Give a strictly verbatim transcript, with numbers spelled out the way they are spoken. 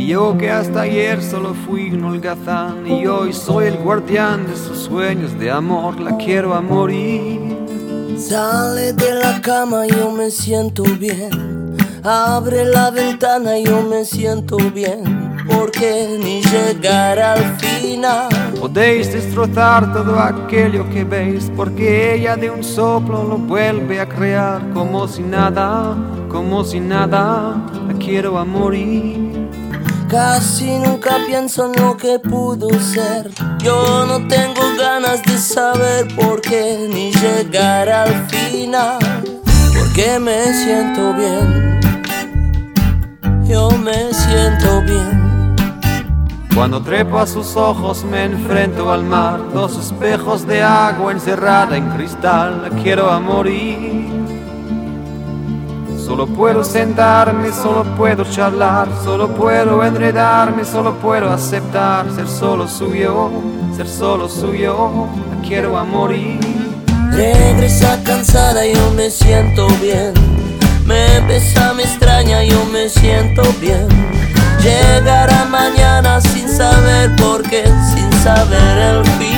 Y yo que hasta ayer solo fui un holgazán, y hoy soy el guardián de sus sueños de amor, la quiero a morir. Sale de la cama, yo me siento bien. Abre la ventana, yo me siento bien. Porque ni llegar al final podéis destrozar todo aquello que veis, porque ella de un soplo lo vuelve a crear. Como si nada, como si nada, la quiero a morir. Casi nunca pienso en lo que pudo ser. Yo no tengo ganas de saber por qué, ni llegar al final. Porque me siento bien, yo me siento bien. Cuando trepo a sus ojos me enfrento al mar, dos espejos de agua encerrada en cristal, la quiero a morir. Solo puedo sentarme, solo puedo charlar, solo puedo enredarme, solo puedo aceptar ser solo suyo, ser solo suyo, la quiero a morir. Regresa cansada, yo me siento bien. Me besa, me extraña, yo me siento bien. Llegará mañana sin saber por qué, sin saber el fin.